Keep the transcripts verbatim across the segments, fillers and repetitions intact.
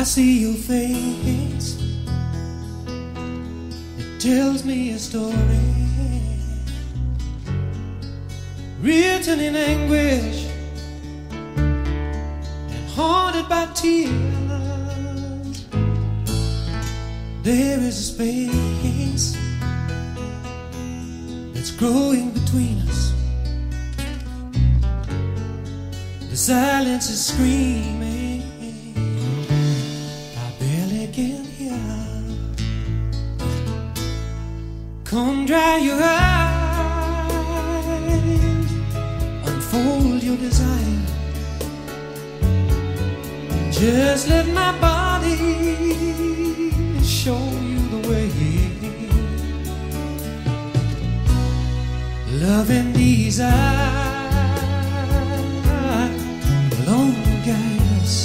see your face, it tells me a story written in anguish and haunted by tears. There is a space that's growing between us. The silence is screaming, I barely can hear. Come dry your eyes, unfold your desire. Just let my body show you the way. Love in these eyes alone guide us.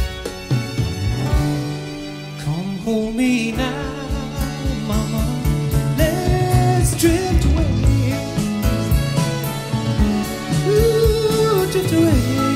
Come hold me now, mama. Let's drift away. Ooh, drift away.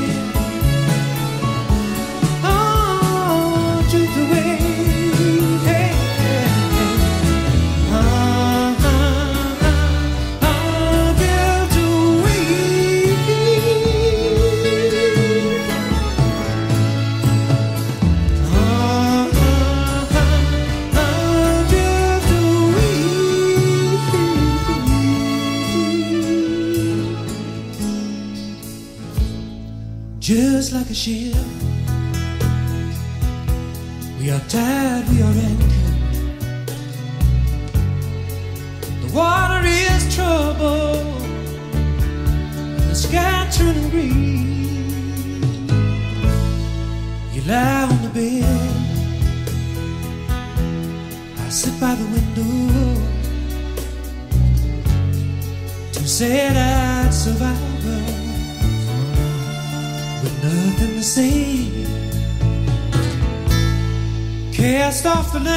Just like a ship, we are tied, we are anchored. The water is troubled, the sky turning green. You lie on the bed, I sit by the window. Two sad-eyed survivors with nothing to say, cast off the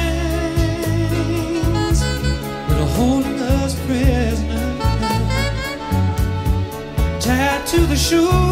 lands that are holding us prisoners, tied to the shore.